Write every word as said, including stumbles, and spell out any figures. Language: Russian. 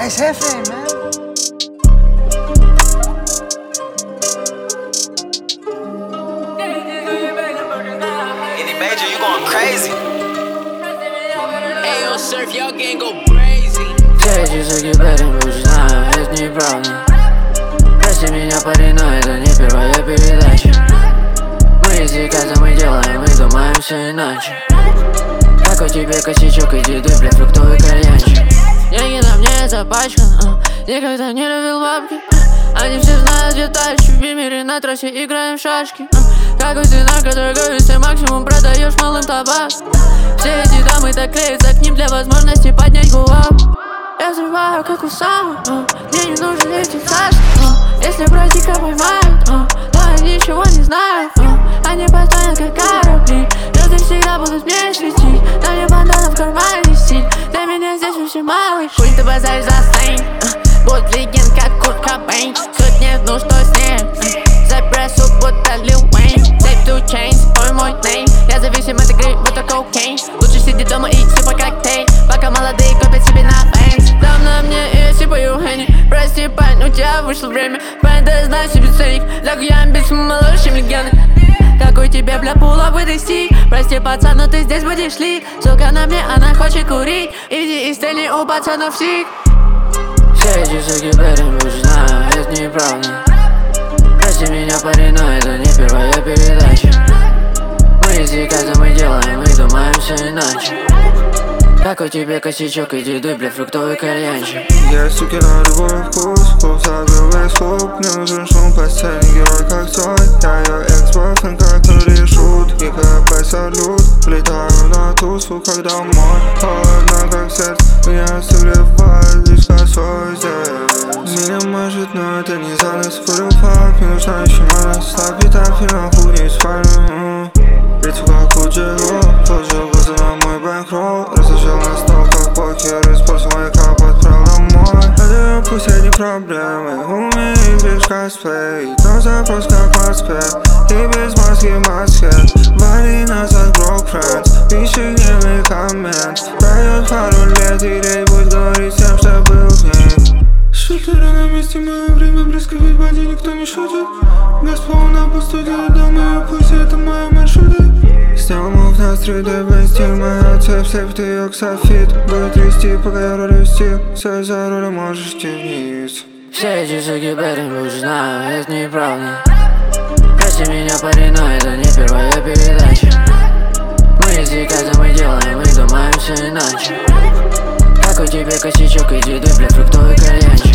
It's Hefe, man. Any major, you going crazy. Ayo, surf, y'all gang go crazy. Все эти звуки бэтом лучше знаю, это неправда. Прости меня, парень, но это не первая передача. Мы из заказа мы делаем, мы думаем все иначе. Как у тебя косячок, иди ты, блядь, фруктовый кальянчик. Деньги на мне запачкан, а, никогда не любил бабки, а, они все знают, где тащу. В мире на трассе играем в шашки, а, как у стена, торгуешься, максимум продаешь малым табак. Все эти дамы так клеятся к ним для возможности поднять гулап. Я взрываю, как Усама, а, мне не нужен эти царств, а, если братика поймают, а, то они ничего не знают, а, они постоянно как корабли. Звезды всегда будут мне светить, на мне бандана в кармане стиль. Для меня здесь вообще малыш. Хуй ты базаришь за слейн, а, будь легенд, как Курт Кобейн. Сотни, ну что с ним, а, за прессу, будто Лил Уэйн. Save two chains, ой мой нейм. Я зависим от игры, будто кокейн. Лучше сидеть дома и сыпать коктейль, пока молодые копят себе на бэнкс. Там на мне и я сипаю Хенни. Прости, парень, у тебя вышло время. Парень, да знай себе ценник. Для я амбиций моложе, чем легенды. Какой тебе, бля, пуловый достиг? Прости, пацан, но ты здесь будешь ли? Сука на мне, она хочет курить. Иди и стрельни у пацанов сик. Все эти звуки бэтом лучше знаю, это неправда. Прости меня, парень, но это не первая передача. Мы из заказа мы делаем, мы думаем все иначе. Как у тебя косячок, иди дуй, бля, фруктовый кальянчик. Я суки на любой вкус, клуб забил весь клуб. Мне нужен шум, постельный герой как Цой. Я ее экс-бойфренд, как нули шут. И КП салют, влетаю на тусу, когда мой холодно как сердце. Меня согревает лишь косой здесь. Меня может, но это не за нас. Фурил факт, мне нужна еще мана. Слабый так, фильм охуеть спальню. Лицо как у Джего, положил глаза на мой бэнкролл. Разложил на стол как покер, использовал мой кап, отправил домой. Это пусть одни проблемы, умею лишь косплей. Но запрос как в Москве, и без маски в маске. Вали назад, broke friends, пиши гневный коммент. Пройдет пару лет, и рей будет говорить тем, что был с ней. Шутеры на месте, мое время близко, ведь боди никто не шутит. Газпол на посту делает дома, и пусть это мои маршруты. Снял мув на три дэ, стиль, моя цепь, слеп, ты ее софит. Будет трясти, пока я рулю стил. Стой за рулем, можешь идти вниз. Все эти звуки бэтом лучше знаю, это неправда. Прости меня, парень, но это не первая передача. Мы из заказа мы делаем, мы думаем все иначе. Как у тебя косячок, иди дуй, бля, фруктовый кальянчик.